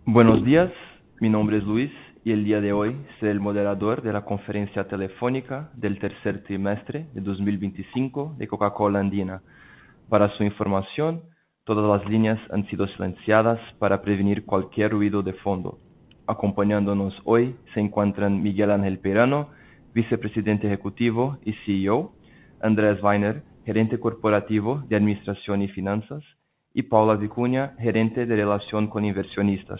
Buenos días, mi nombre es Luis y el día de hoy seré el moderador de la conferencia telefónica del tercer trimestre de 2025 de Coca-Cola Andina. Para su información, todas las líneas han sido silenciadas para prevenir cualquier ruido de fondo. Acompañándonos hoy se encuentran Miguel Ángel Peirano, vicepresidente ejecutivo y CEO, Andrés Weiner, gerente corporativo de Administración y Finanzas, y Paula Vicuña, gerente de Relación con Inversionistas.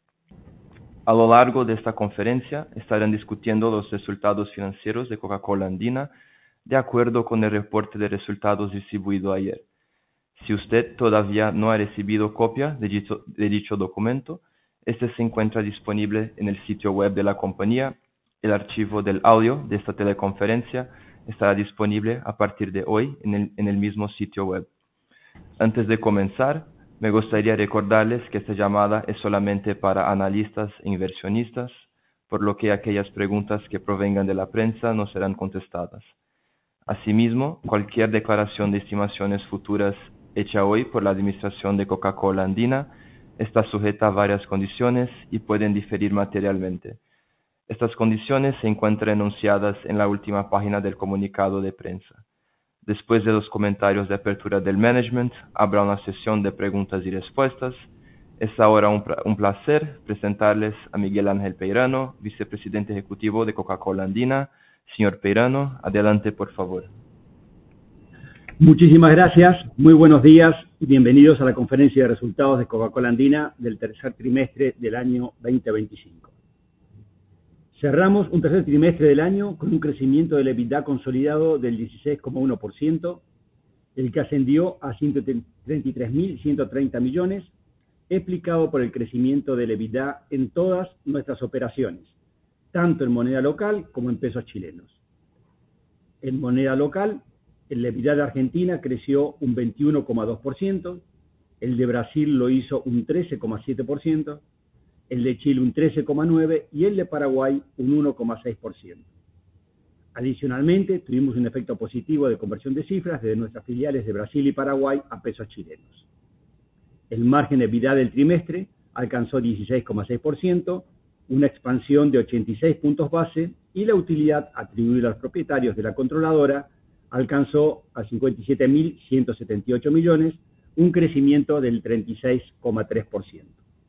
A lo largo de esta conferencia estarán discutiendo los resultados financieros de Coca-Cola Andina de acuerdo con el reporte de resultados distribuido ayer. Si usted todavía no ha recibido copia de dicho documento, este se encuentra disponible en el sitio web de la compañía. El archivo del audio de esta teleconferencia estará disponible a partir de hoy en el mismo sitio web. Antes de comenzar, me gustaría recordarles que esta llamada es solamente para analistas e inversionistas, por lo que aquellas preguntas que provengan de la prensa no serán contestadas. Asimismo, cualquier declaración de estimaciones futuras hecha hoy por la Administración de Coca-Cola Andina está sujeta a varias condiciones y pueden diferir materialmente. Estas condiciones se encuentran enunciadas en la última página del comunicado de prensa. Después de los comentarios de apertura del management, habrá una sesión de preguntas y respuestas. Es ahora un placer presentarles a Miguel Ángel Peirano, vicepresidente ejecutivo de Coca-Cola Andina. Señor Peirano, adelante, por favor. Muchísimas gracias, muy buenos días y bienvenidos a la conferencia de resultados de Coca-Cola Andina del tercer trimestre del año 2025. Cerramos un tercer trimestre del año con un crecimiento del EBITDA consolidado del 16,1%, el que ascendió a 133.130 millones, explicado por el crecimiento del EBITDA en todas nuestras operaciones, tanto en moneda local como en pesos chilenos. En moneda local, el EBITDA de Argentina creció un 21,2%, el de Brasil lo hizo un 13,7%, el de Chile un 13,9% y el de Paraguay un 1,6%. Adicionalmente, tuvimos un efecto positivo de conversión de cifras desde nuestras filiales de Brasil y Paraguay a pesos chilenos. El margen de EBITDA del trimestre alcanzó 16,6%, una expansión de 86 puntos base, y la utilidad atribuida a los propietarios de la controladora alcanzó a 57.178 millones, un crecimiento del 36,3%.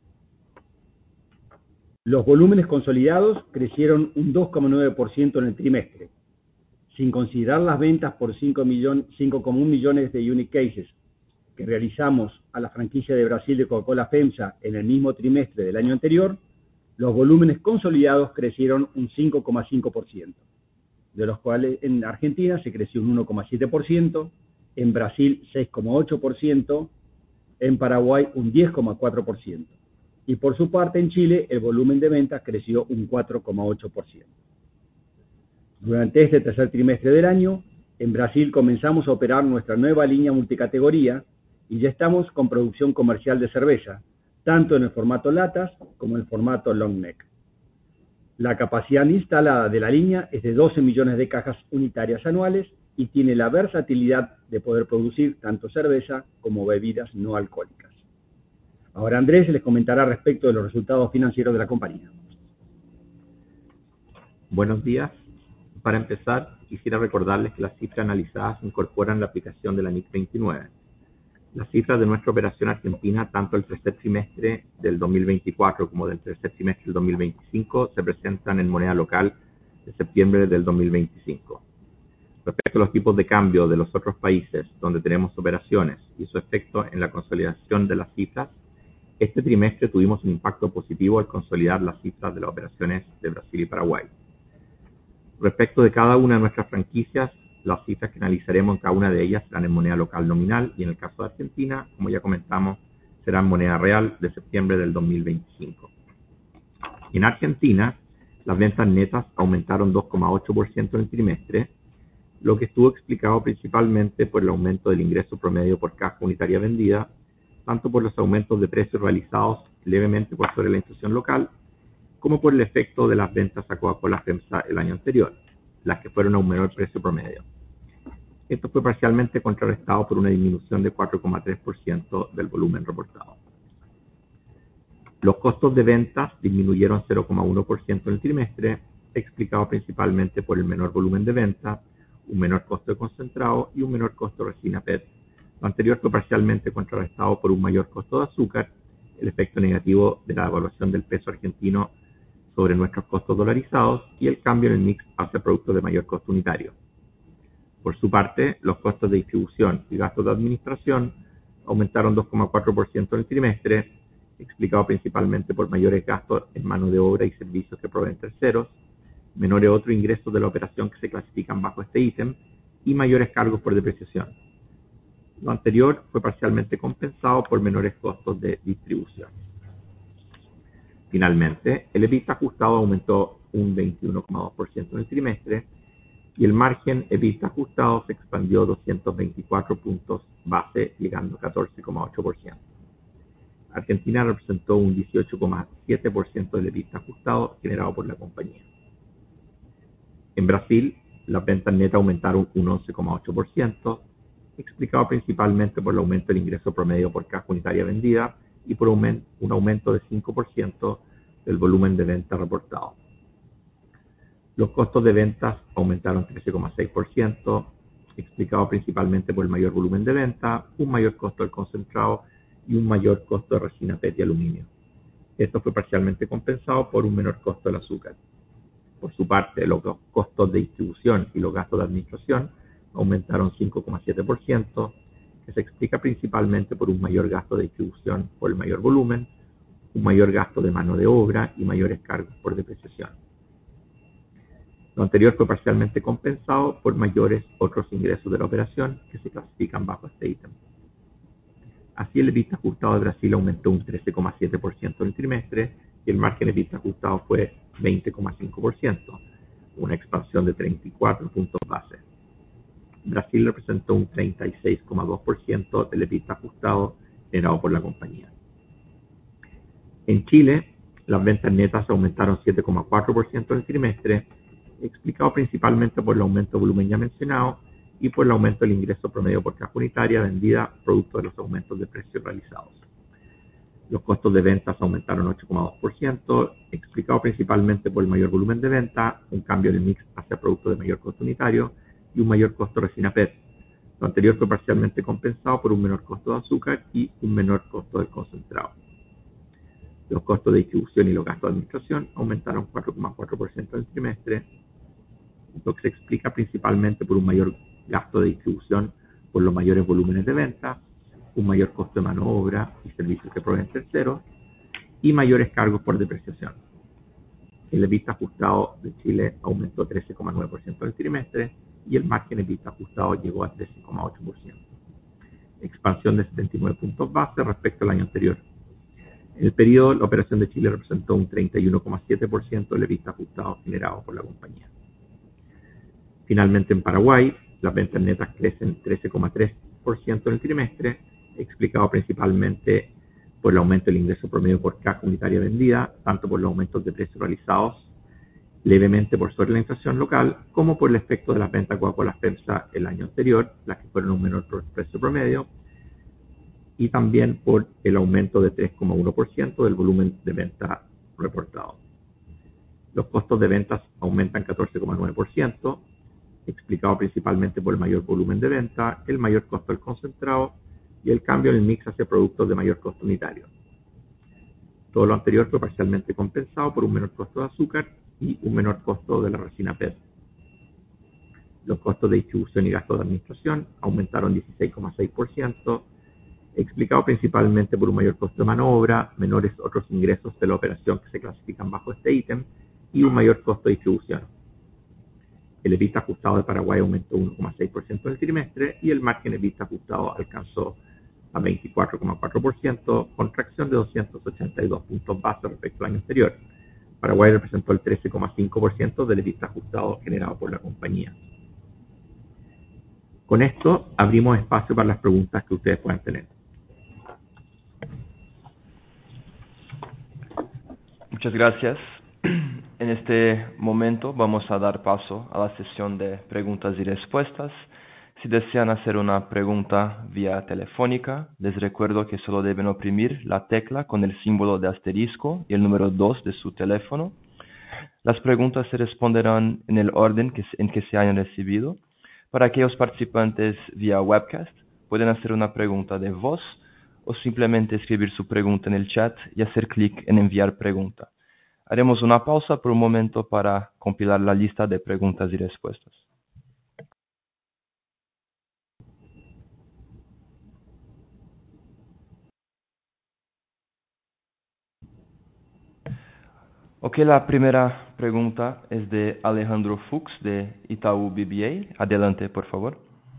Los volúmenes consolidados crecieron un 2,9% en el trimestre. Sin considerar las ventas por 5,1 millones de unit cases que realizamos a la franquicia de Brasil de Coca-Cola FEMSA en el mismo trimestre del año anterior, los volúmenes consolidados crecieron un 5,5%, de los cuales en Argentina se creció un 1,7%, en Brasil 6,8%, en Paraguay un 10,4%. Y por su parte en Chile el volumen de ventas creció un 4,8%. Durante este tercer trimestre del año, en Brasil comenzamos a operar nuestra nueva línea multicategoría y ya estamos con producción comercial de cerveza, tanto en el formato latas como en el formato long neck. La capacidad instalada de la línea es de 12 millones de cajas unitarias anuales y tiene la versatilidad de poder producir tanto cerveza como bebidas no alcohólicas. Ahora Andrés les comentará respecto de los resultados financieros de la compañía. Buenos días. Para empezar, quisiera recordarles que las cifras analizadas incorporan la aplicación de la NIC 29. Las cifras de nuestra operación argentina, tanto del tercer trimestre del 2024 como del tercer trimestre del 2025, se presentan en moneda local de septiembre del 2025. Respecto a los tipos de cambio de los otros países donde tenemos operaciones y su efecto en la consolidación de las cifras, este trimestre tuvimos un impacto positivo al consolidar las cifras de las operaciones de Brasil y Paraguay. Respecto de cada una de nuestras franquicias, las cifras que analizaremos en cada una de ellas serán en moneda local nominal y en el caso de Argentina, como ya comentamos, será en moneda real de septiembre del 2025. En Argentina, las ventas netas aumentaron 2,8% en el trimestre, lo que estuvo explicado principalmente por el aumento del ingreso promedio por caja unitaria vendida, tanto por los aumentos de precios realizados levemente por sobre la inflación local, como por el efecto de las ventas a Coca-Cola FEMSA el año anterior, las que fueron a un menor precio promedio. Esto fue parcialmente contrarrestado por una disminución de 4,3% del volumen reportado. Los costos de ventas disminuyeron 0,1% en el trimestre, explicado principalmente por el menor volumen de ventas, un menor costo de concentrado y un menor costo de resina PET. Lo anterior fue parcialmente contrarrestado por un mayor costo de azúcar, el efecto negativo de la devaluación del peso argentino sobre nuestros costos dolarizados y el cambio en el mix hacia productos de mayor costo unitario. Por su parte, los costos de distribución y gastos de administración aumentaron 2,4% en el trimestre, explicado principalmente por mayores gastos en mano de obra y servicios que proveen terceros, menores otros ingresos de la operación que se clasifican bajo este ítem y mayores cargos por depreciación. Lo anterior fue parcialmente compensado por menores costos de distribución. Finalmente, el EBITDA ajustado aumentó un 21,2% en el trimestre y el margen EBITDA ajustado se expandió 224 puntos base, llegando a 14,8%. Argentina representó un 18,7% del EBITDA ajustado generado por la compañía. En Brasil, las ventas netas aumentaron un 11,8%, explicado principalmente por el aumento del ingreso promedio por caja unitaria vendida y por un aumento de 5% del volumen de venta reportado. Los costos de ventas aumentaron 13,6%, explicado principalmente por el mayor volumen de venta, un mayor costo del concentrado y un mayor costo de resina PET y aluminio. Esto fue parcialmente compensado por un menor costo del azúcar. Por su parte, los costos de distribución y los gastos de administración aumentaron 5,7%, que se explica principalmente por un mayor gasto de distribución por el mayor volumen, un mayor gasto de mano de obra y mayores cargos por depreciación. Lo anterior fue parcialmente compensado por mayores otros ingresos de la operación que se clasifican bajo este ítem. Así, el EBITDA ajustado de Brasil aumentó un 13,7% en el trimestre y el margen EBITDA ajustado fue 20,5%, una expansión de 34 puntos base. Brasil representó un 36,2% del EBITDA ajustado generado por la compañía. En Chile, las ventas netas aumentaron 7,4% en el trimestre, explicado principalmente por el aumento de volumen ya mencionado y por el aumento del ingreso promedio por caja unitaria vendida producto de los aumentos de precios realizados. Los costos de ventas aumentaron 8,2%, explicado principalmente por el mayor volumen de venta, un cambio en el mix hacia productos de mayor costo unitario y un mayor costo de resina PET. Lo anterior fue parcialmente compensado por un menor costo de azúcar y un menor costo del concentrado. Los costos de distribución y los gastos de administración aumentaron 4,4% en el trimestre, lo que se explica principalmente por un mayor gasto de distribución por los mayores volúmenes de venta, un mayor costo de mano de obra y servicios que proveen terceros y mayores cargos por depreciación. El EBITDA ajustado de Chile aumentó 13,9% en el trimestre y el margen EBITDA ajustado llegó a 13,8%, expansión de 79 puntos base respecto al año anterior. En el periodo, la operación de Chile representó un 31,7% del EBITDA ajustado generado por la compañía. Finalmente, en Paraguay, las ventas netas crecen 13,3% en el trimestre, explicado principalmente por el aumento del ingreso promedio por caja unitaria vendida, tanto por los aumentos de precios realizados levemente por sobre la inflación local, como por el efecto de las ventas Coca-Cola FEMSA el año anterior, las que fueron un menor precio promedio, y también por el aumento de 3,1% del volumen de venta reportado. Los costos de ventas aumentan 14,9%, explicado principalmente por el mayor volumen de venta, el mayor costo del concentrado y el cambio en el mix hacia productos de mayor costo unitario. Todo lo anterior fue parcialmente compensado por un menor costo de azúcar y un menor costo de la resina PET. Los costos de distribución y gastos de administración aumentaron 16,6%, explicado principalmente por un mayor costo de mano de obra, menores otros ingresos de la operación que se clasifican bajo este ítem y un mayor costo de distribución. El EBITDA ajustado de Paraguay aumentó 1,6% en el trimestre y el margen EBITDA ajustado alcanzó a 24,4%, contracción de 282 puntos base respecto al año anterior. Paraguay representó el 13,5% del EBITDA ajustado generado por la compañía. Con esto abrimos espacio para las preguntas que ustedes puedan tener. Muchas gracias. En este momento vamos a dar paso a la sesión de preguntas y respuestas. Si desean hacer una pregunta vía telefónica, les recuerdo que solo deben oprimir la tecla con el símbolo de asterisco y el número 2 de su teléfono. Las preguntas se responderán en el orden en que se hayan recibido. Para aquellos participantes vía webcast, pueden hacer una pregunta de voz o simplemente escribir su pregunta en el chat y hacer clic en enviar pregunta. Haremos una pausa por un momento para compilar la lista de preguntas y respuestas. Ok, la primera pregunta es de Alejandro Fuchs de Itaú BBA. Adelante, por favor.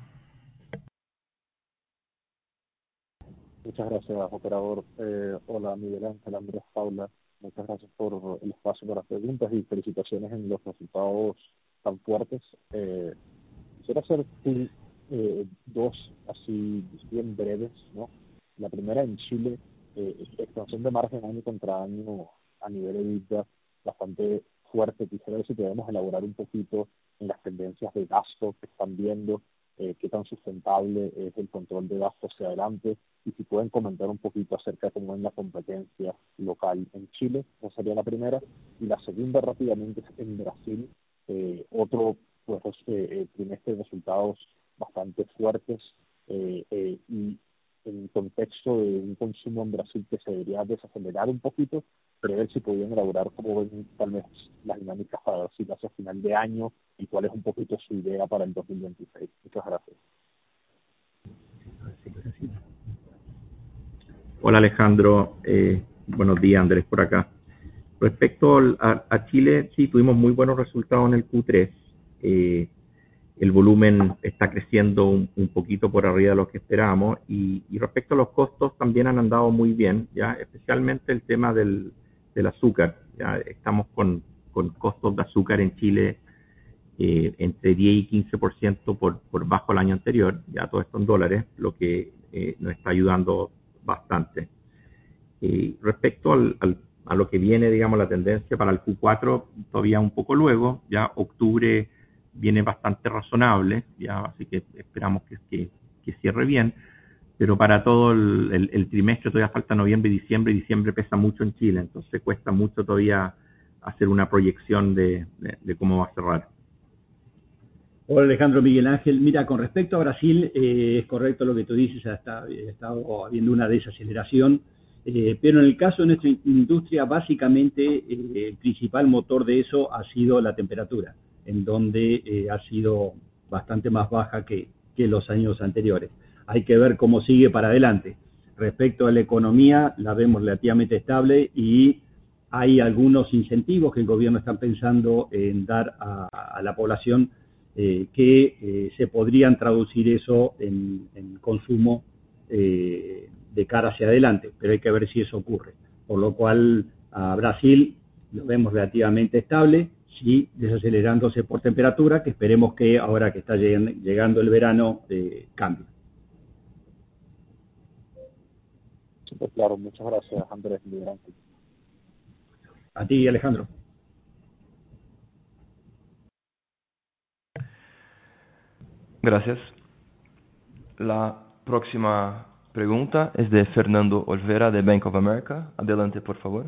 Muchas gracias, operador. Hola, Miguel Ángel, Andrés, Paula. Muchas gracias por el espacio para preguntas y felicitaciones en los resultados tan fuertes. Quisiera hacer dos así bien breves, ¿no? La primera en Chile, expansión de margen año contra año a nivel EBITDA bastante fuerte. Quisiera ver si podemos elaborar un poquito en las tendencias de gasto que están viendo, qué tan sustentable es el control de gasto hacia adelante, y si pueden comentar un poquito acerca de cómo es la competencia local en Chile. Esa sería la primera. Y la segunda rápidamente es en Brasil, otro pues trimestre de resultados bastante fuertes, y en contexto de un consumo en Brasil que se debería desacelerar un poquito, pero ver si podían elaborar cómo ven tal vez las dinámicas para Brasil hacia final de año y cuál es un poquito su idea para el 2026. Muchas gracias. Hola Alejandro, buenos días, Andrés por acá. Respecto a Chile, sí, tuvimos muy buenos resultados en el Q3. El volumen está creciendo un poquito por arriba de lo que esperábamos, y respecto a los costos también han andado muy bien, ya especialmente el tema del azúcar. Ya estamos con costos de azúcar en Chile entre 10 y 15% por bajo el año anterior, ya todo esto en dólares, lo que nos está ayudando bastante. Respecto a lo que viene, digamos, la tendencia para el Q4, todavía un poco luego, ya octubre viene bastante razonable, ya, así que esperamos que cierre bien, pero para todo el trimestre todavía falta noviembre y diciembre pesa mucho en Chile, entonces cuesta mucho todavía hacer una proyección de cómo va a cerrar. Hola Alejandro, Miguel Ángel. Mira, con respecto a Brasil, es correcto lo que tú dices, ha estado habiendo una desaceleración, pero en el caso de nuestra industria, básicamente el principal motor de eso ha sido la temperatura, en donde ha sido bastante más baja que los años anteriores. Hay que ver cómo sigue para adelante. Respecto a la economía, la vemos relativamente estable y hay algunos incentivos que el gobierno está pensando en dar a la población, que se podrían traducir eso en consumo de cara hacia adelante, pero hay que ver si eso ocurre. Por lo cual a Brasil lo vemos relativamente estable, sí desacelerándose por temperatura, que esperemos que ahora que está llegando el verano cambie. Súper claro, muchas gracias Andrés, Miguel Ángel. A ti, Alejandro. Gracias. La próxima pregunta es de Fernando Olvera de Bank of America. Adelante, por favor.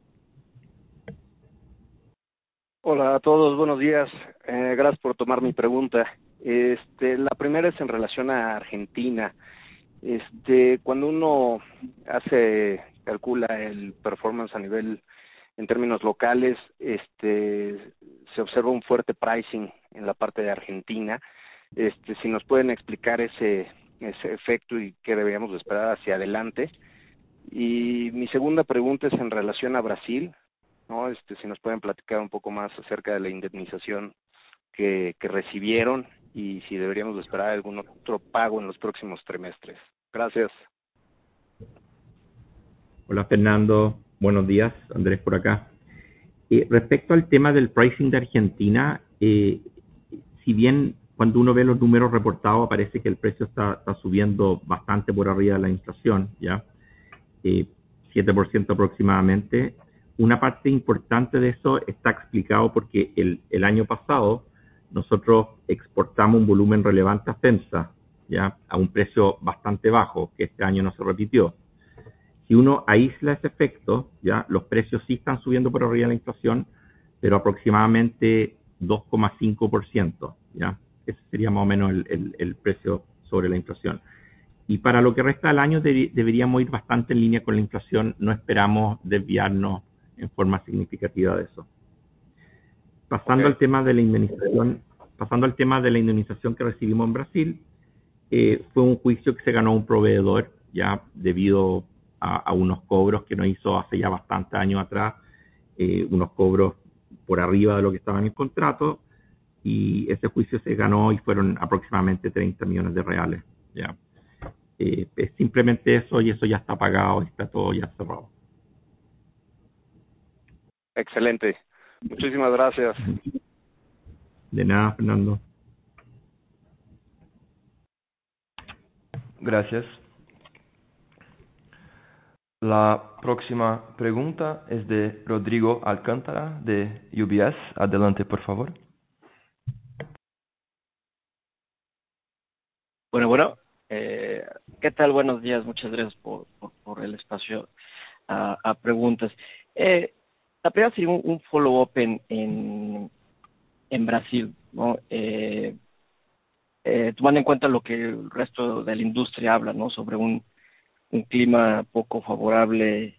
Hola a todos, buenos días. Gracias por tomar mi pregunta. La primera es en relación a Argentina. Cuando uno calcula el performance a nivel en términos locales, se observa un fuerte pricing en la parte de Argentina. Si nos pueden explicar ese efecto y qué deberíamos esperar hacia adelante. Y mi segunda pregunta es en relación a Brasil, ¿no? Si nos pueden platicar un poco más acerca de la indemnización que recibieron y si deberíamos de esperar algún otro pago en los próximos trimestres. Gracias. Hola Fernando, buenos días, Andrés por acá. Respecto al tema del pricing de Argentina, si bien cuando uno ve los números reportados parece que el precio está subiendo bastante por arriba de la inflación, ya 7% aproximadamente, una parte importante de eso está explicado porque el año pasado nosotros exportamos un volumen relevante a FEMSA, ya a un precio bastante bajo, que este año no se repitió. Si uno aísla ese efecto, ya los precios sí están subiendo por arriba de la inflación, pero aproximadamente 2,5%, ya. Ese sería más o menos el precio sobre la inflación. Y para lo que resta del año deberíamos ir bastante en línea con la inflación, no esperamos desviarnos en forma significativa de eso. Pasando al tema de la indemnización que recibimos en Brasil, fue un juicio que se ganó un proveedor, ya debido a unos cobros que nos hizo hace ya bastantes años atrás, unos cobros por arriba de lo que estaba en el contrato, y ese juicio se ganó y fueron aproximadamente 30 millones de reales. Ya. Es simplemente eso, y eso ya está pagado, está todo ya cerrado. Excelente. Muchísimas gracias. De nada, Fernando. Gracias. La próxima pregunta es de Rodrigo Alcántara, de UBS. Adelante, por favor. Bueno, ¿qué tal? Buenos días, muchas gracias por el espacio a preguntas. La primera sería un follow-up en Brasil, ¿no? Tomando en cuenta lo que el resto de la industria habla, ¿no? Sobre un clima poco favorable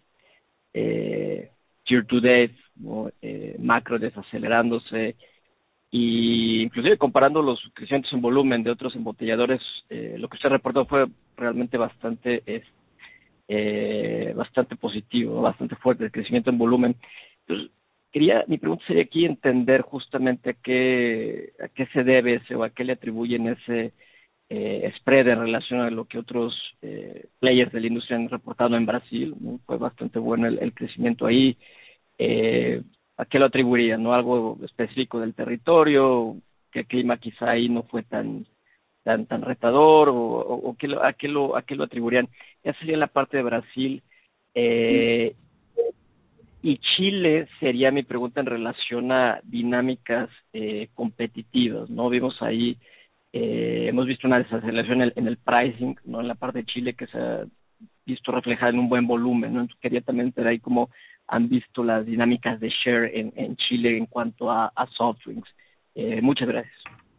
year to date, ¿no? Macro desacelerándose, y inclusive comparando los crecimientos en volumen de otros embotelladores, lo que usted reportó fue realmente bastante positivo, ¿no? Bastante fuerte el crecimiento en volumen. Entonces, mi pregunta sería aquí entender justamente a qué se debe ese, o a qué le atribuyen ese spread en relación a lo que otros players de la industria han reportado en Brasil, ¿no? Fue bastante bueno el crecimiento ahí. ¿A qué lo atribuirían? ¿No? ¿Algo específico del territorio? ¿Que el clima quizá ahí no fue tan retador? ¿O a qué lo atribuirían? Esa sería la parte de Brasil. Y Chile sería mi pregunta en relación a dinámicas competitivas, ¿no? Vimos ahí, hemos visto una desaceleración en el pricing, ¿no? En la parte de Chile, que se ha visto reflejada en un buen volumen, ¿no? Entonces quería también ver ahí cómo han visto las dinámicas de share en Chile en cuanto a soft drinks. Muchas gracias.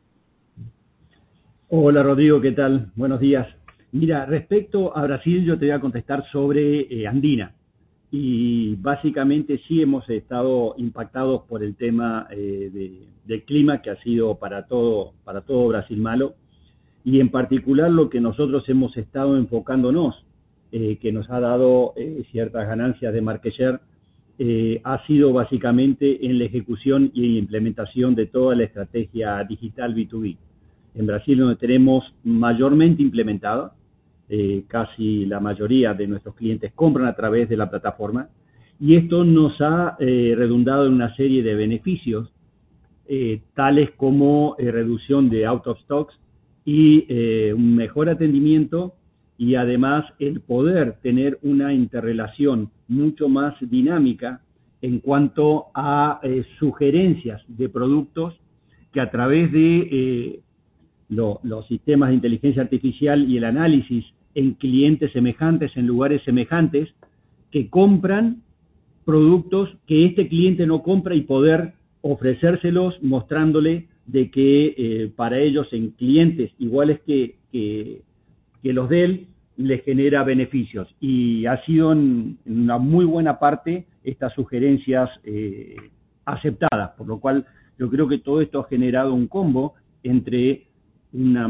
Hola Rodrigo, ¿qué tal? Buenos días. Mira, respecto a Brasil, yo te voy a contestar sobre Andina. Y básicamente sí hemos estado impactados por el tema del clima, que ha sido para todo Brasil malo. Y en particular lo que nosotros hemos estado enfocándonos, que nos ha dado ciertas ganancias de market share, ha sido básicamente en la ejecución y implementación de toda la estrategia digital B2B. En Brasil, donde tenemos mayormente implementada, casi la mayoría de nuestros clientes compran a través de la plataforma, y esto nos ha redundado en una serie de beneficios, tales como reducción de out of stocks y un mejor atendimiento, y además el poder tener una interrelación mucho más dinámica en cuanto a sugerencias de productos que a través de los sistemas de inteligencia artificial y el análisis en clientes semejantes, en lugares semejantes, que compran productos que este cliente no compra, y poder ofrecérselos mostrándole de que para ellos, en clientes iguales que los de él, les genera beneficios. Y ha sido en una muy buena parte estas sugerencias aceptadas, por lo cual yo creo que todo esto ha generado un combo entre una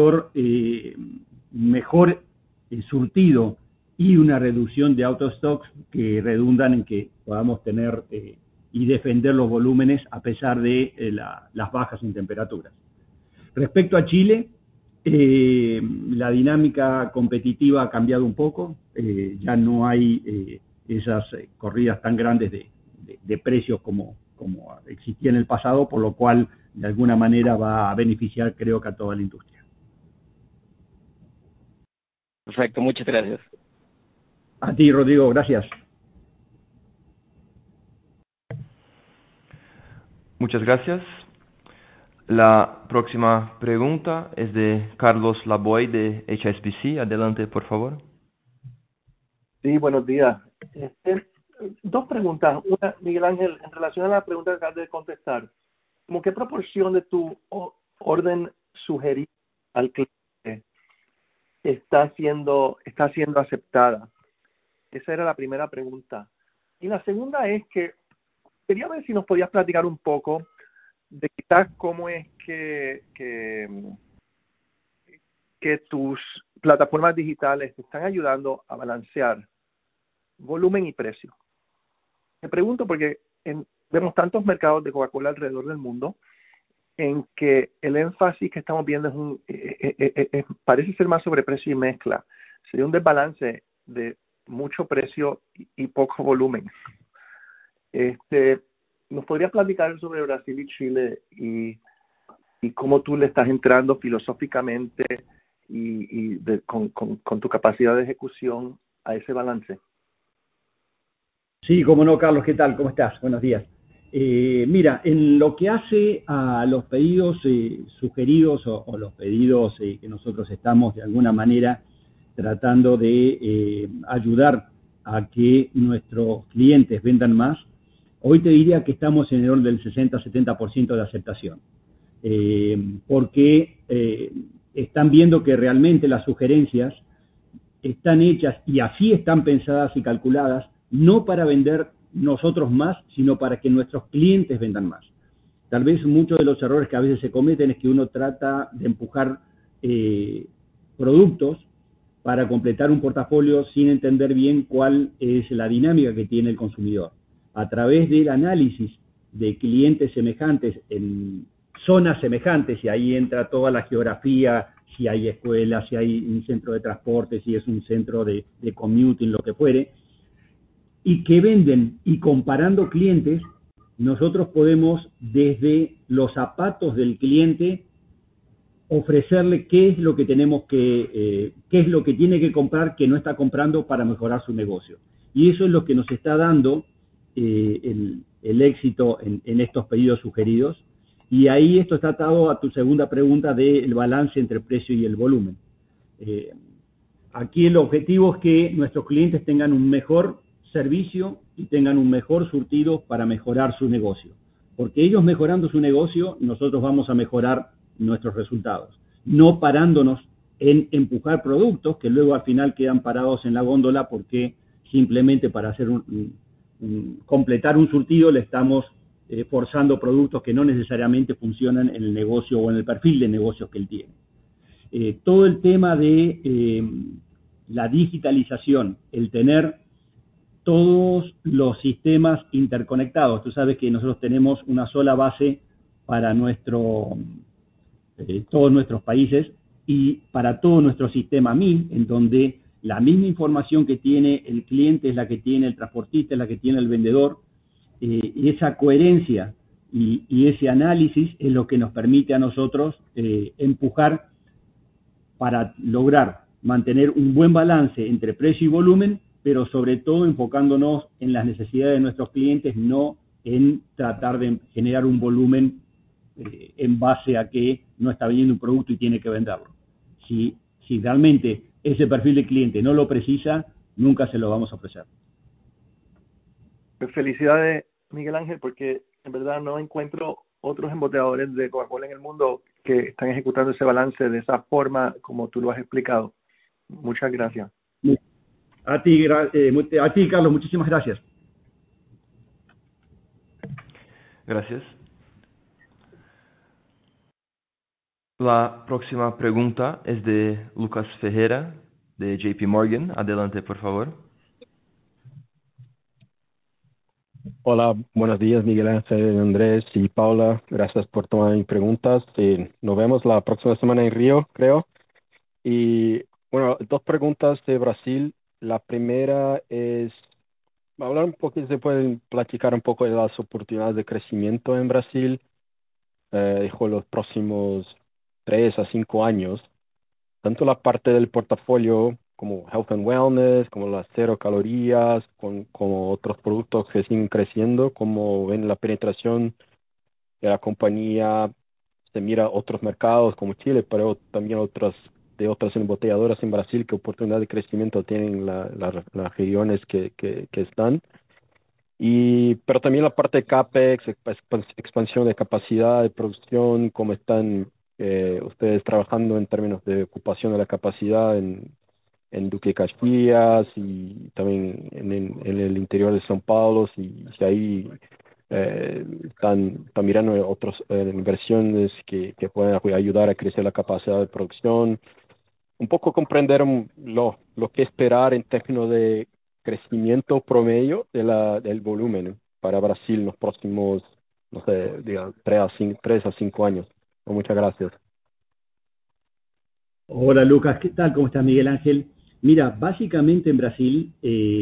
mejor surtido y una reducción de out of stocks, que redundan en que podamos tener y defender los volúmenes a pesar de las bajas en temperaturas. Respecto a Chile, la dinámica competitiva ha cambiado un poco, ya no hay esas corridas tan grandes de precios como existía en el pasado, por lo cual de alguna manera va a beneficiar, creo que a toda la industria. Perfecto, muchas gracias. A ti, Rodrigo, gracias. Muchas gracias. La próxima pregunta es de Carlos Laboy de HSBC. Adelante, por favor. Sí, buenos días. Dos preguntas. Una, Miguel Ángel, en relación a la pregunta que acabas de contestar, ¿cómo qué proporción de tu orden sugerida al cliente está siendo aceptada? Esa era la primera pregunta. Y la segunda es que quería ver si nos podías platicar un poco de quizás cómo es que tus plataformas digitales te están ayudando a balancear volumen y precio. Me pregunto porque vemos tantos mercados de Coca-Cola alrededor del mundo en que el énfasis que estamos viendo parece ser más sobre precio y mezcla. Sería un desbalance de mucho precio y poco volumen. ¿Nos podrías platicar sobre Brasil y Chile y cómo tú le estás entrando filosóficamente con tu capacidad de ejecución a ese balance? Sí, cómo no, Carlos, ¿qué tal? ¿Cómo estás? Buenos días. Mira, en lo que hace a los pedidos sugeridos o los pedidos que nosotros estamos de alguna manera tratando de ayudar a que nuestros clientes vendan más, hoy te diría que estamos en el orden del 60-70% de aceptación. Porque están viendo que realmente las sugerencias están hechas y así están pensadas y calculadas, no para vender nosotros más, sino para que nuestros clientes vendan más. Tal vez muchos de los errores que a veces se cometen es que uno trata de empujar productos para completar un portafolio sin entender bien cuál es la dinámica que tiene el consumidor. A través del análisis de clientes semejantes en zonas semejantes, y ahí entra toda la geografía, si hay escuelas, si hay un centro de transporte, si es un centro de commuting, lo que fuere, y que venden, y comparando clientes, nosotros podemos desde los zapatos del cliente ofrecerle qué es lo que tenemos qué es lo que tiene que comprar que no está comprando para mejorar su negocio. Y eso es lo que nos está dando el éxito en estos pedidos sugeridos. Y ahí esto está atado a tu segunda pregunta del balance entre el precio y el volumen. Aquí el objetivo es que nuestros clientes tengan un mejor servicio y tengan un mejor surtido para mejorar su negocio. Porque ellos mejorando su negocio, nosotros vamos a mejorar nuestros resultados. No parándonos en empujar productos que luego al final quedan parados en la góndola porque simplemente para hacer completar un surtido le estamos forzando productos que no necesariamente funcionan en el negocio o en el perfil de negocios que él tiene. Todo el tema de la digitalización, el tener todos los sistemas interconectados. Tú sabes que nosotros tenemos una sola base para todos nuestros países y para todo nuestro sistema MIN, en donde la misma información que tiene el cliente es la que tiene el transportista, es la que tiene el vendedor, y esa coherencia y ese análisis es lo que nos permite a nosotros empujar para lograr mantener un buen balance entre precio y volumen, pero sobre todo enfocándonos en las necesidades de nuestros clientes, no en tratar de generar un volumen en base a que no está vendiendo un producto y tiene que venderlo. Si realmente ese perfil de cliente no lo precisa, nunca se lo vamos a ofrecer. Pues felicidades, Miguel Ángel, porque en verdad no encuentro otros embotelladores de Coca-Cola en el mundo que están ejecutando ese balance de esa forma como tú lo has explicado. Muchas gracias. A ti, Carlos, muchísimas gracias. Gracias. La próxima pregunta es de Lucas Ferreira, de JP Morgan. Adelante, por favor. Hola, buenos días, Miguel Ángel, Andrés y Paula. Gracias por tomar mis preguntas. Nos vemos la próxima semana en Río, creo. Y bueno, dos preguntas de Brasil. La primera es, hablar un poco, se pueden platicar un poco de las oportunidades de crecimiento en Brasil, los próximos 3 a 5 años, tanto la parte del portafolio como Health and Wellness, como las 0 calorías, como otros productos que siguen creciendo, como ven la penetración de la compañía se mira otros mercados como Chile, pero también otras embotelladoras en Brasil, qué oportunidad de crecimiento tienen las regiones que están. Pero también la parte de CAPEX, expansión de capacidad de producción, cómo están ustedes trabajando en términos de ocupación de la capacidad en Duque y Caxias y también en el interior de São Paulo, si ahí están mirando otras inversiones que pueden ayudar a crecer la capacidad de producción. Un poco comprender lo que esperar en términos de crecimiento promedio del volumen para Brasil en los próximos, no sé, digamos, 3 a 5 años. Muchas gracias. Hola Lucas, ¿qué tal? ¿Cómo estás, Miguel Ángel? Mira, básicamente en Brasil,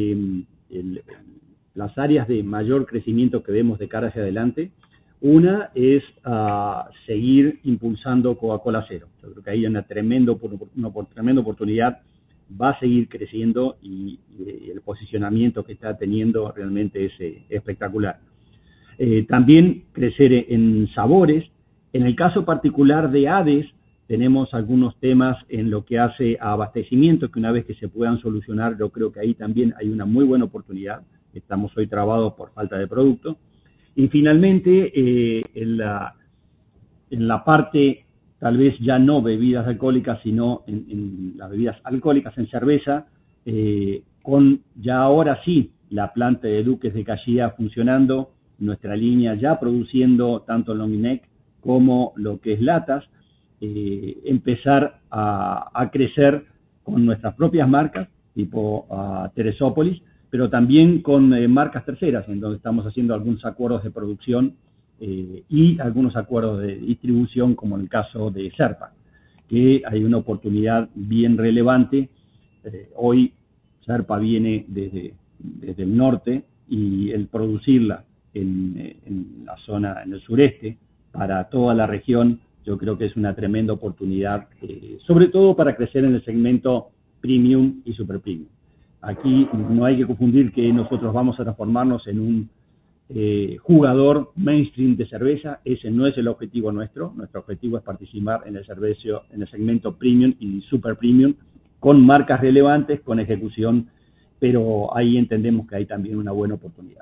las áreas de mayor crecimiento que vemos de cara hacia adelante, una es seguir impulsando Coca-Cola Cero. Yo creo que ahí hay una tremenda oportunidad, va a seguir creciendo y el posicionamiento que está teniendo realmente es espectacular. También crecer en sabores. En el caso particular de ADES, tenemos algunos temas en lo que hace a abastecimiento, que una vez que se puedan solucionar, yo creo que ahí también hay una muy buena oportunidad. Estamos hoy trabados por falta de producto. Y finalmente, en la parte, tal vez ya no bebidas alcohólicas, sino en las bebidas alcohólicas en cerveza, con ya ahora sí la planta de Duques de Caxias funcionando, nuestra línea ya produciendo tanto long neck como lo que es latas, empezar a crecer con nuestras propias marcas, tipo Teresópolis, pero también con marcas terceras, en donde estamos haciendo algunos acuerdos de producción y algunos acuerdos de distribución, como en el caso de Serpa, que hay una oportunidad bien relevante. Hoy Serpa viene desde el norte y el producirla en la zona, en el sureste, para toda la región, yo creo que es una tremenda oportunidad, sobre todo para crecer en el segmento premium y super premium. Aquí no hay que confundir que nosotros vamos a transformarnos en un jugador mainstream de cerveza. Ese no es el objetivo nuestro. Nuestro objetivo es participar en el segmento premium y super premium, con marcas relevantes, con ejecución, pero ahí entendemos que hay también una buena oportunidad.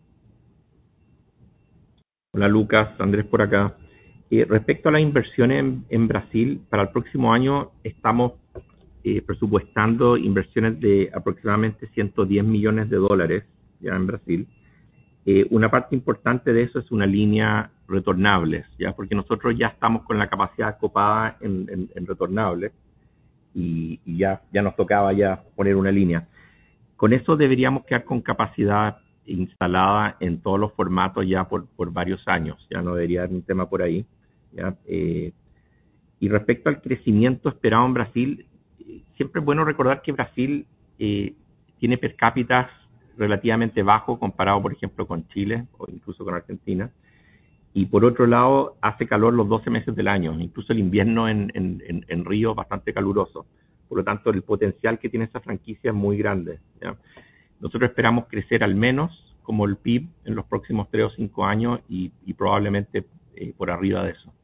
Hola Lucas, Andrés por acá. Respecto a las inversiones en Brasil, para el próximo año estamos presupuestando inversiones de aproximadamente $110 millones ya en Brasil. Una parte importante de eso es una línea retornables, ya, porque nosotros ya estamos con la capacidad copada en retornables y ya nos tocaba ya poner una línea. Con eso deberíamos quedar con capacidad instalada en todos los formatos ya por varios años, ya no debería haber un tema por ahí, ya. Y respecto al crecimiento esperado en Brasil, siempre es bueno recordar que Brasil tiene per cápita relativamente bajo comparado, por ejemplo, con Chile o incluso con Argentina. Y por otro lado, hace calor los 12 meses del año, incluso el invierno en Río es bastante caluroso. Por lo tanto, el potencial que tiene esa franquicia es muy grande, ¿ya? Nosotros esperamos crecer al menos como el PIB en los próximos 3 o 5 años y probablemente por arriba de eso.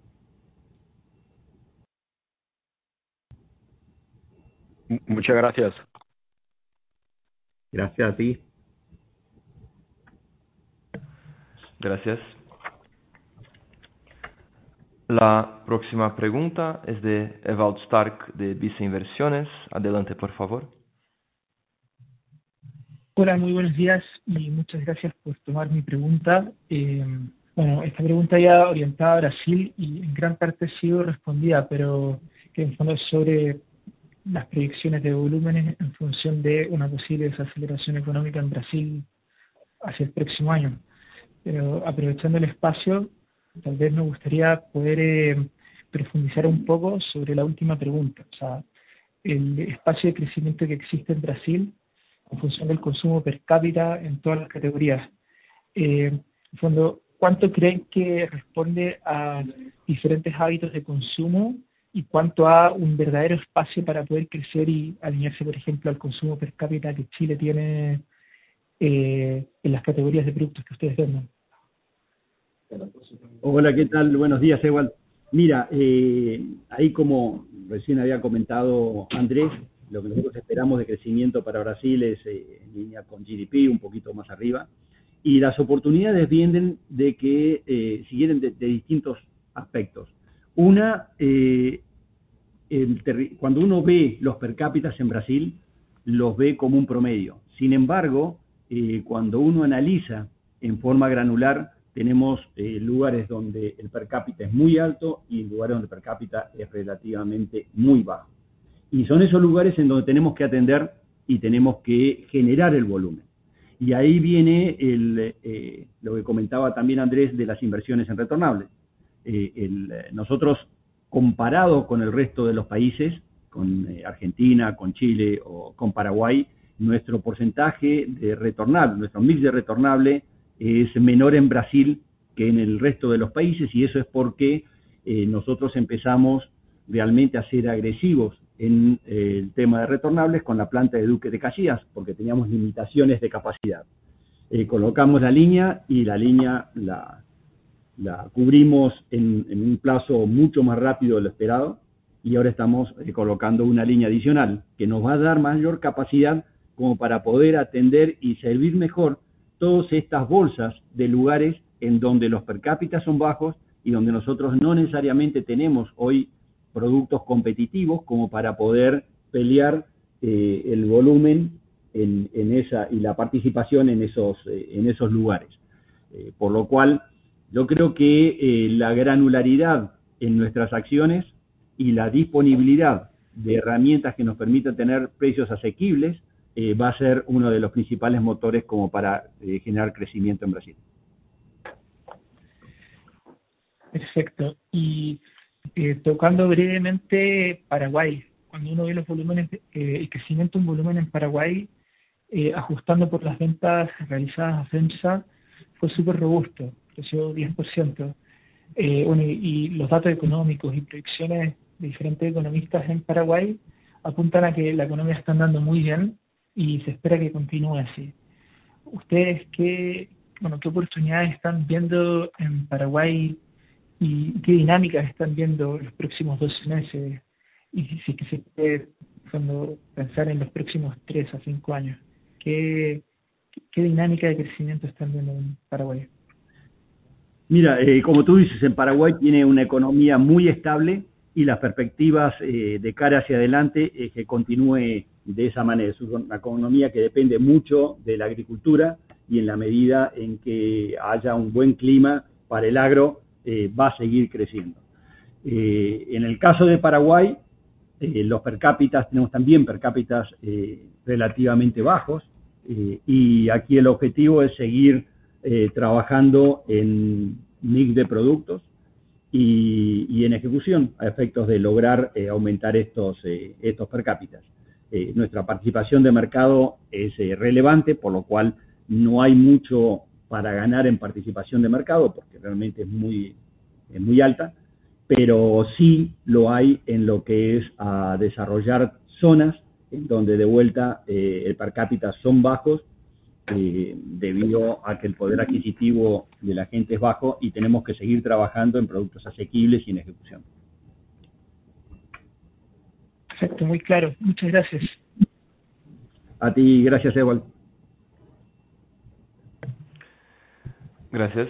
Muchas gracias. Gracias a ti. Gracias. La próxima pregunta es de Ewald Stark de Vice Inversiones. Adelante, por favor. Hola, muy buenos días y muchas gracias por tomar mi pregunta. Bueno, esta pregunta ya orientada a Brasil y en gran parte ha sido respondida, pero que en fondo es sobre las predicciones de volúmenes en función de una posible desaceleración económica en Brasil hacia el próximo año. Pero aprovechando el espacio, tal vez me gustaría poder profundizar un poco sobre la última pregunta. O sea, el espacio de crecimiento que existe en Brasil en función del consumo per cápita en todas las categorías. En fondo, ¿cuánto creen que responde a diferentes hábitos de consumo y cuánto a un verdadero espacio para poder crecer y alinearse, por ejemplo, al consumo per cápita que Chile tiene en las categorías de productos que ustedes venden? Hola, ¿qué tal? Buenos días, Ewald. Mira, ahí como recién había comentado Andrés, lo que nosotros esperamos de crecimiento para Brasil es en línea con GDP, un poquito más arriba, y las oportunidades vienen de que, si quieren, de distintos aspectos. Una, cuando uno ve los per cápitas en Brasil, los ve como un promedio. Sin embargo, cuando uno analiza en forma granular, tenemos lugares donde el per cápita es muy alto y lugares donde el per cápita es relativamente muy bajo. Y son esos lugares en donde tenemos que atender y tenemos que generar el volumen. Y ahí viene lo que comentaba también Andrés de las inversiones en retornables. Nosotros, comparado con el resto de los países, con Argentina, con Chile o con Paraguay, nuestro porcentaje de retornable, nuestro mix de retornable es menor en Brasil que en el resto de los países, y eso es porque nosotros empezamos realmente a ser agresivos en el tema de retornables con la planta de Duque de Caxias, porque teníamos limitaciones de capacidad. Colocamos la línea y la línea la cubrimos en un plazo mucho más rápido de lo esperado, y ahora estamos colocando una línea adicional que nos va a dar mayor capacidad como para poder atender y servir mejor todas estas bolsas de lugares en donde los per cápita son bajos y donde nosotros no necesariamente tenemos hoy productos competitivos como para poder pelear el volumen en esa y la participación en esos lugares. Por lo cual, yo creo que la granularidad en nuestras acciones y la disponibilidad de herramientas que nos permitan tener precios asequibles va a ser uno de los principales motores como para generar crecimiento en Brasil. Perfecto. Y tocando brevemente Paraguay, cuando uno ve los volúmenes, el crecimiento en volumen en Paraguay, ajustando por las ventas realizadas a FEMSA, fue súper robusto, creció 10%. Bueno, y los datos económicos y proyecciones de diferentes economistas en Paraguay apuntan a que la economía está andando muy bien y se espera que continúe así. ¿Ustedes qué oportunidades están viendo en Paraguay y qué dinámicas están viendo los próximos 12 meses? Y si que se puede pensar en los próximos 3 a 5 años, ¿qué dinámica de crecimiento están viendo en Paraguay? Mira, como tú dices, en Paraguay tiene una economía muy estable y las perspectivas de cara hacia adelante es que continúe de esa manera. Es una economía que depende mucho de la agricultura y en la medida en que haya un buen clima para el agro, va a seguir creciendo. En el caso de Paraguay, los per cápitas, tenemos también per cápitas relativamente bajos, y aquí el objetivo es seguir trabajando en mix de productos y en ejecución a efectos de lograr aumentar estos per cápitas. Nuestra participación de mercado es relevante, por lo cual no hay mucho para ganar en participación de mercado, porque realmente es muy alta, pero sí lo hay en lo que es a desarrollar zonas en donde de vuelta el per cápita son bajos, debido a que el poder adquisitivo de la gente es bajo y tenemos que seguir trabajando en productos asequibles y en ejecución. Perfecto, muy claro. Muchas gracias. A ti, gracias, Ewald. Gracias.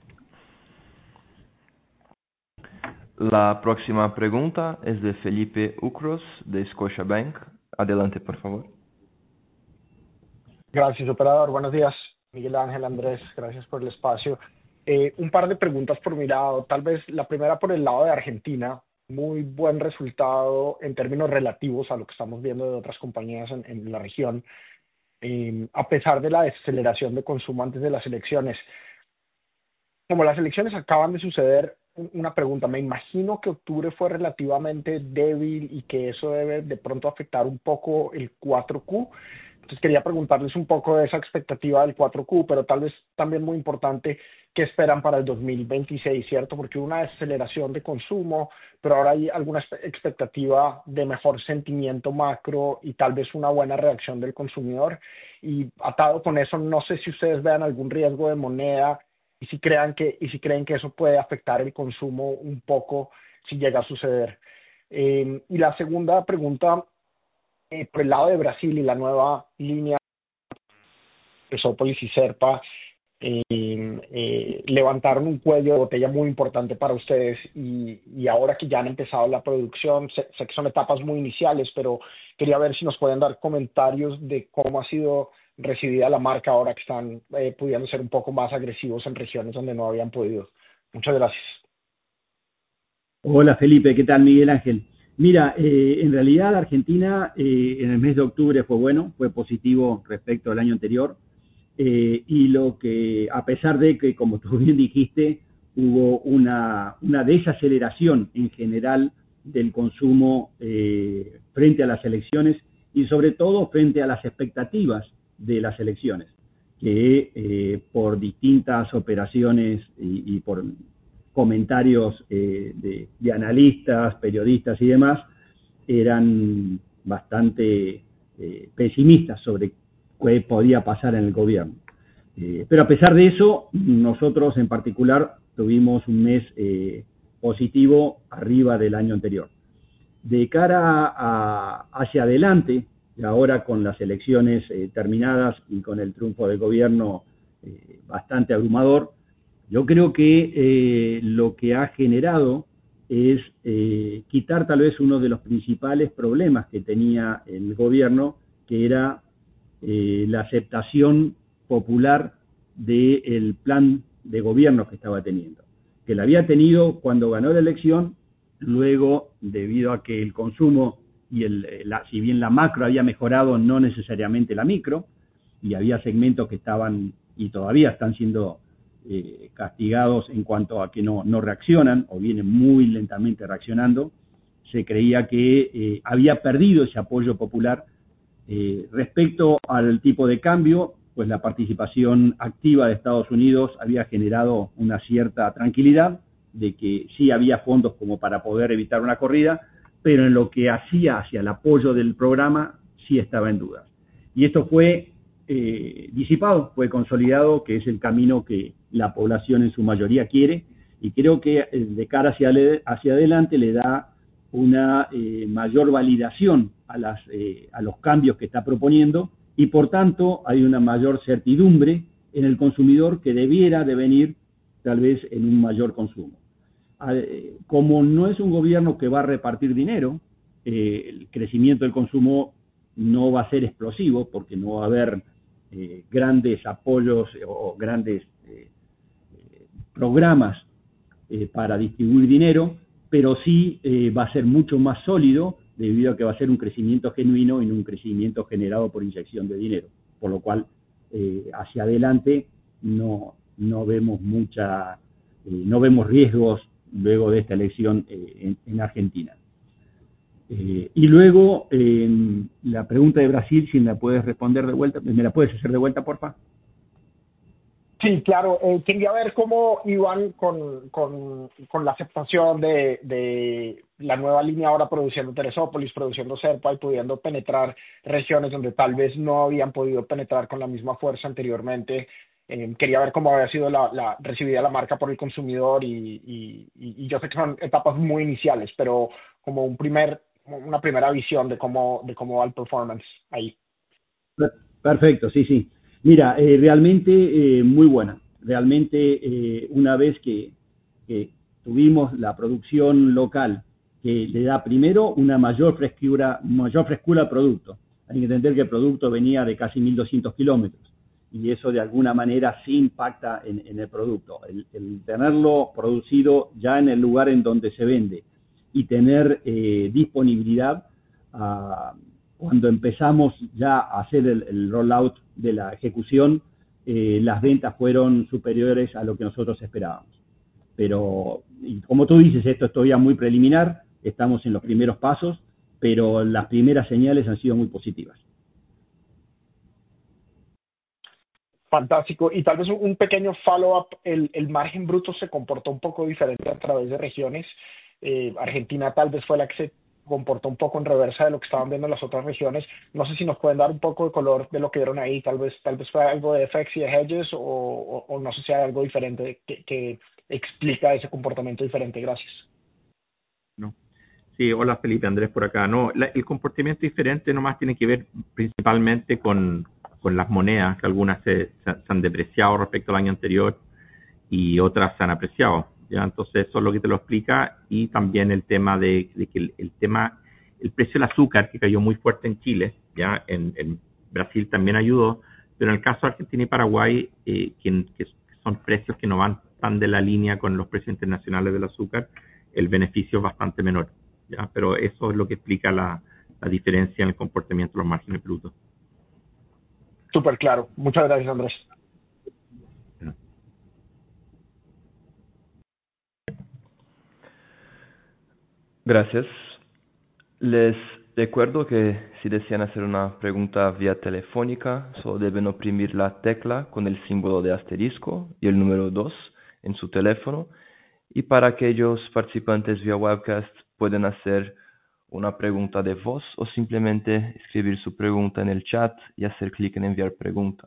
La próxima pregunta es de Felipe Ucros, de Scotiabank. Adelante, por favor. Gracias, operador. Buenos días, Miguel Ángel, Andrés. Gracias por el espacio. Un par de preguntas por mi lado. Tal vez la primera por el lado de Argentina. Muy buen resultado en términos relativos a lo que estamos viendo de otras compañías en la región, a pesar de la desaceleración de consumo antes de las elecciones. Como las elecciones acaban de suceder, una pregunta. Me imagino que octubre fue relativamente débil y que eso debe de pronto afectar un poco el 4Q. Entonces quería preguntarles un poco de esa expectativa del 4Q, pero tal vez también muy importante, ¿qué esperan para el 2026, cierto? Porque hubo una desaceleración de consumo, pero ahora hay alguna expectativa de mejor sentimiento macro y tal vez una buena reacción del consumidor. Y atado con eso, no sé si ustedes vean algún riesgo de moneda y si creen que eso puede afectar el consumo un poco si llega a suceder. Y la segunda pregunta, por el lado de Brasil y la nueva línea Pesópolis y Serpa, levantaron un cuello de botella muy importante para ustedes y ahora que ya han empezado la producción, sé que son etapas muy iniciales, pero quería ver si nos pueden dar comentarios de cómo ha sido recibida la marca ahora que están pudiendo ser un poco más agresivos en regiones donde no habían podido. Muchas gracias. Hola Felipe, ¿qué tal Miguel Ángel? Mira, en realidad Argentina en el mes de octubre fue bueno, fue positivo respecto al año anterior. Y lo que, a pesar de que, como tú bien dijiste, hubo una desaceleración en general del consumo frente a las elecciones y sobre todo frente a las expectativas de las elecciones, que por distintas operaciones y por comentarios de analistas, periodistas y demás, eran bastante pesimistas sobre qué podía pasar en el gobierno. Pero a pesar de eso, nosotros en particular tuvimos un mes positivo arriba del año anterior. De cara hacia adelante, y ahora con las elecciones terminadas y con el triunfo del gobierno bastante abrumador, yo creo que lo que ha generado es quitar tal vez uno de los principales problemas que tenía el gobierno, que era la aceptación popular del plan de gobierno que estaba teniendo, que la había tenido cuando ganó la elección, luego debido a que el consumo y si bien la macro había mejorado, no necesariamente la micro, y había segmentos que estaban y todavía están siendo castigados en cuanto a que no reaccionan o vienen muy lentamente reaccionando, se creía que había perdido ese apoyo popular. Respecto al tipo de cambio, pues la participación activa de Estados Unidos había generado una cierta tranquilidad de que sí había fondos como para poder evitar una corrida, pero en lo que hacía hacia el apoyo del programa sí estaba en dudas. Y esto fue disipado, fue consolidado, que es el camino que la población en su mayoría quiere, y creo que de cara hacia adelante le da una mayor validación a los cambios que está proponiendo y por tanto hay una mayor certidumbre en el consumidor que debiera de venir tal vez en un mayor consumo. Como no es un gobierno que va a repartir dinero, el crecimiento del consumo no va a ser explosivo porque no va a haber grandes apoyos o grandes programas para distribuir dinero, pero sí va a ser mucho más sólido debido a que va a ser un crecimiento genuino y no un crecimiento generado por inyección de dinero, por lo cual hacia adelante no vemos no vemos riesgos luego de esta elección en Argentina. Y luego la pregunta de Brasil, si me la puedes responder de vuelta, ¿me la puedes hacer de vuelta, porfa? Sí, claro. Quería ver cómo iban con la aceptación de la nueva línea ahora produciendo Teresópolis, produciendo Serpa y pudiendo penetrar regiones donde tal vez no habían podido penetrar con la misma fuerza anteriormente. Quería ver cómo había sido recibida la marca por el consumidor y yo sé que son etapas muy iniciales, pero como una primera visión de cómo va el performance ahí. Perfecto, sí. Mira, realmente muy buena. Realmente una vez que tuvimos la producción local, que le da primero una mayor frescura al producto. Hay que entender que el producto venía de casi 1.200 kilómetros y eso de alguna manera sí impacta en el producto. El tenerlo producido ya en el lugar en donde se vende y tener disponibilidad cuando empezamos ya a hacer el rollout de la ejecución, las ventas fueron superiores a lo que nosotros esperábamos. Pero, y como tú dices, esto es todavía muy preliminar, estamos en los primeros pasos, pero las primeras señales han sido muy positivas. Fantástico. Y tal vez un pequeño follow-up, el margen bruto se comportó un poco diferente a través de regiones. Argentina tal vez fue la que se comportó un poco en reversa de lo que estaban viendo en las otras regiones. No sé si nos pueden dar un poco de color de lo que vieron ahí. Tal vez fue algo de FX y de hedges o no sé si hay algo diferente que explica ese comportamiento diferente. Gracias. Sí, hola Felipe, Andrés por acá. No, el comportamiento diferente nomás tiene que ver principalmente con las monedas, que algunas se han depreciado respecto al año anterior y otras se han apreciado. ¿Ya? Entonces eso es lo que te lo explica, y también el tema de que el precio del azúcar, que cayó muy fuerte en Chile, ya en Brasil también ayudó, pero en el caso de Argentina y Paraguay, que son precios que no van tan de la línea con los precios internacionales del azúcar, el beneficio es bastante menor. ¿Ya? Pero eso es lo que explica la diferencia en el comportamiento de los márgenes brutos. Súper claro. Muchas gracias, Andrés. Gracias. Les recuerdo que si desean hacer una pregunta vía telefónica, solo deben oprimir la tecla con el símbolo de asterisco y el número 2 en su teléfono. Y para aquellos participantes vía webcast, pueden hacer una pregunta de voz o simplemente escribir su pregunta en el chat y hacer clic en enviar pregunta.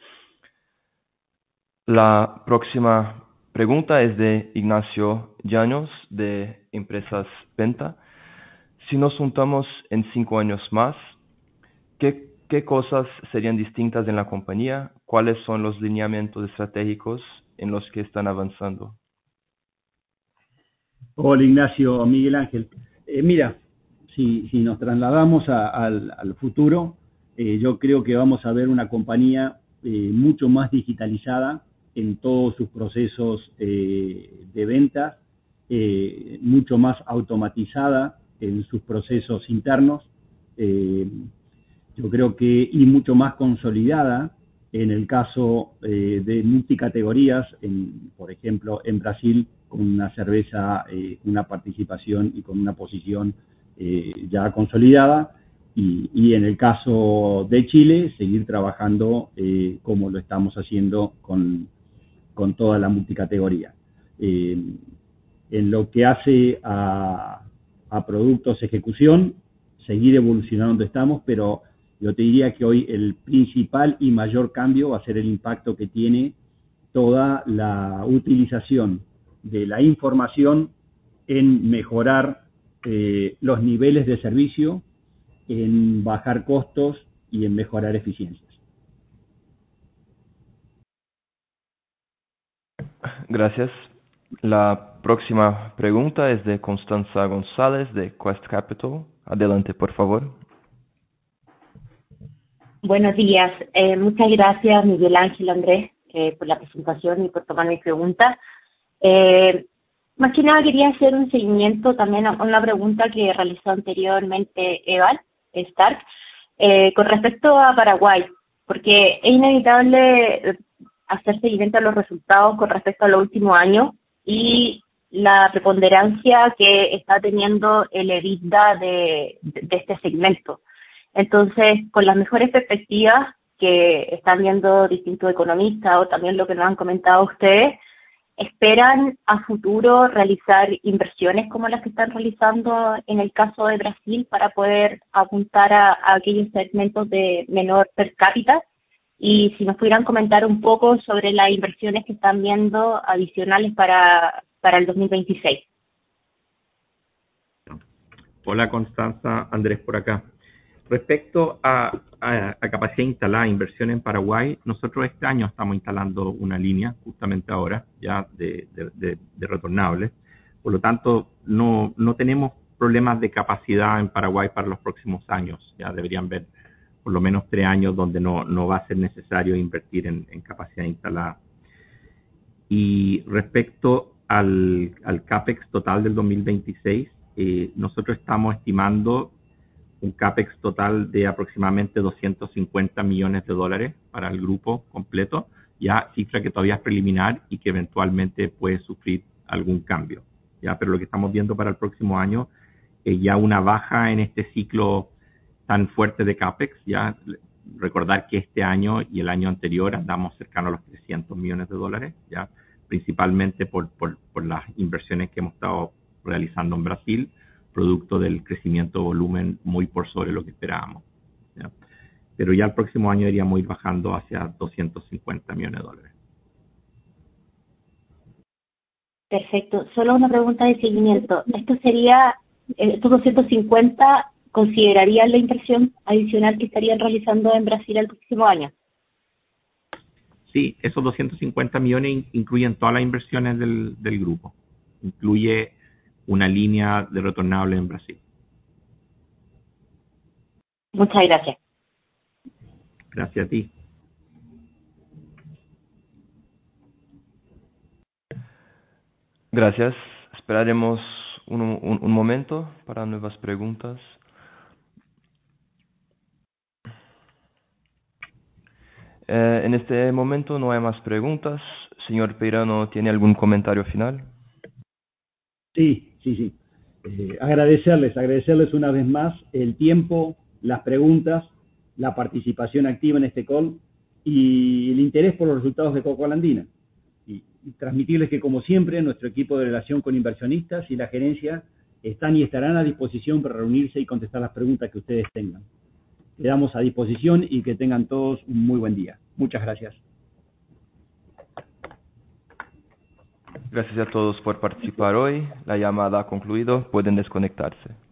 La próxima pregunta es de Ignacio Llanos, de Empresas Penta. Si nos juntamos en 5 años más, ¿qué cosas serían distintas en la compañía? ¿Cuáles son los lineamientos estratégicos en los que están avanzando? Hola Ignacio, Miguel Ángel. Mira, si nos trasladamos al futuro, yo creo que vamos a ver una compañía mucho más digitalizada en todos sus procesos de venta, mucho más automatizada en sus procesos internos, yo creo que y mucho más consolidada en el caso de multicategorías, por ejemplo, en Brasil, con una cerveza, una participación y con una posición ya consolidada, y en el caso de Chile, seguir trabajando como lo estamos haciendo con toda la multicategoría. En lo que hace a productos ejecución, seguir evolucionando donde estamos, pero yo te diría que hoy el principal y mayor cambio va a ser el impacto que tiene toda la utilización de la información en mejorar los niveles de servicio, en bajar costos y en mejorar eficiencias. Gracias. La próxima pregunta es de Constanza González, de Quest Capital. Adelante, por favor. Buenos días. Muchas gracias, Miguel Ángel, Andrés, por la presentación y por tomar mi pregunta. Más que nada quería hacer un seguimiento también a una pregunta que realizó anteriormente Evan Stark con respecto a Paraguay, porque es inevitable hacer seguimiento a los resultados con respecto a los últimos años y la preponderancia que está teniendo el EBITDA de este segmento. Entonces, con las mejores perspectivas que están viendo distintos economistas o también lo que nos han comentado ustedes, ¿esperan a futuro realizar inversiones como las que están realizando en el caso de Brasil para poder apuntar a aquellos segmentos de menor per cápita? Y si nos pudieran comentar un poco sobre las inversiones que están viendo adicionales para el 2026. Hola Constanza, Andrés por acá. Respecto a capacidad instalada, inversión en Paraguay, nosotros este año estamos instalando una línea, justamente ahora, ya de retornables. Por lo tanto, no tenemos problemas de capacidad en Paraguay para los próximos años. Ya deberían ver por lo menos 3 años donde no va a ser necesario invertir en capacidad instalada. Y respecto al CAPEX total del 2026, nosotros estamos estimando un CAPEX total de aproximadamente $250 millones para el grupo completo, ya cifra que todavía es preliminar y que eventualmente puede sufrir algún cambio. Ya, pero lo que estamos viendo para el próximo año es ya una baja en este ciclo tan fuerte de CAPEX. Ya recordar que este año y el año anterior andamos cercanos a los $300 millones, ya principalmente por las inversiones que hemos estado realizando en Brasil, producto del crecimiento de volumen muy por sobre lo que esperábamos. ¿Ya? Pero ya el próximo año iríamos ir bajando hacia $250 millones. Perfecto. Solo una pregunta de seguimiento. ¿Esto sería estos 250 considerarían la inversión adicional que estarían realizando en Brasil el próximo año. Sí, esos 250 millones incluyen todas las inversiones del grupo. Incluye una línea de retornable en Brasil. Muchas gracias. Gracias a ti. Gracias. Esperaremos un momento para nuevas preguntas. En este momento no hay más preguntas. Señor Peirano, ¿tiene algún comentario final? Sí. Agradecerles una vez más el tiempo, las preguntas, la participación activa en este call y el interés por los resultados de Coca-Cola Andina. Y transmitirles que, como siempre, nuestro equipo de relación con inversionistas y la gerencia están y estarán a disposición para reunirse y contestar las preguntas que ustedes tengan. Quedamos a disposición y que tengan todos un muy buen día. Muchas gracias. Gracias a todos por participar hoy. La llamada ha concluido. Pueden desconectarse.